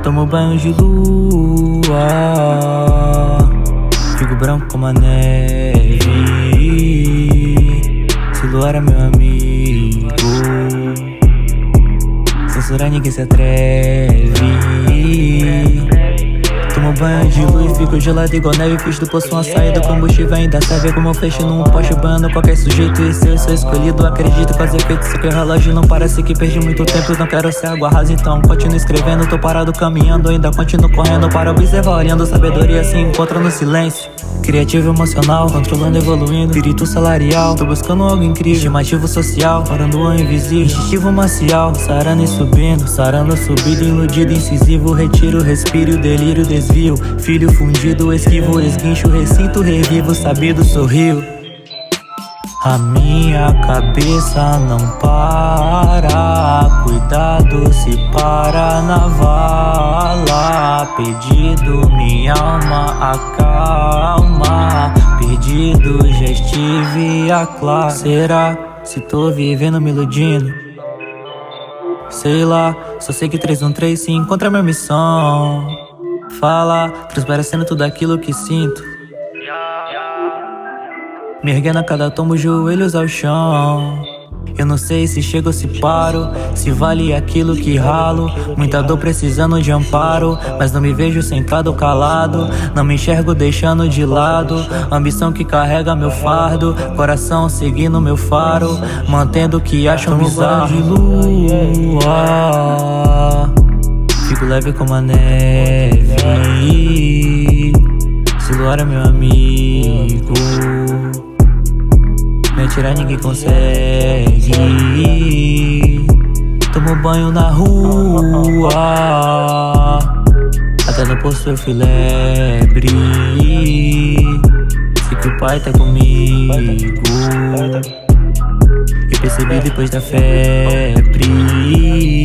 Tomo banho de lua, fico branco como a neve. Se luar é meu amigo, censurar ninguém se atreve. Tomo banho de luz, fico gelado igual neve. Fiz do poço uma saída, combustível ainda serve. Como fecho num poste, banhando qualquer sujeito. E se eu sou escolhido, acredito com os efeitos. Se que o relógio não parece que perdi muito tempo. Não quero ser água rasa, então continuo escrevendo. Tô parado caminhando, ainda continuo correndo. Para observar, olhando, sabedoria se encontra no silêncio. Criativo emocional, controlando, evoluindo. Espírito salarial, tô buscando algo incrível. Estimativo social, orando o invisível. Instintivo marcial, sarando e subindo. Sarando, subido, iludido, incisivo. Retiro, respiro, delírio, desvio. Filho fundido, esquivo, esguincho. Recinto, revivo, sabido, sorrio. A minha cabeça não para. Cuidado se para na vala. Perdido, minha alma acalma. Perdido, já estive a claro. Será se tô vivendo me iludindo? Sei lá, só sei que 313 se encontra minha missão. Fala, transparecendo tudo aquilo que sinto. Me erguendo a cada tombo, joelhos ao chão. Eu não sei se chego ou se paro, se vale aquilo que ralo. Muita dor precisando de amparo, mas não me vejo sentado calado. Não me enxergo deixando de lado ambição que carrega meu fardo. Coração seguindo meu faro, mantendo o que acham bizarro. De lua, fico leve como a neve. Se luar é meu amigo, me atirar ninguém consegue. Tomo banho na rua, até no posto eu fui lebre. Sei que o pai tá comigo, e percebi depois da febre.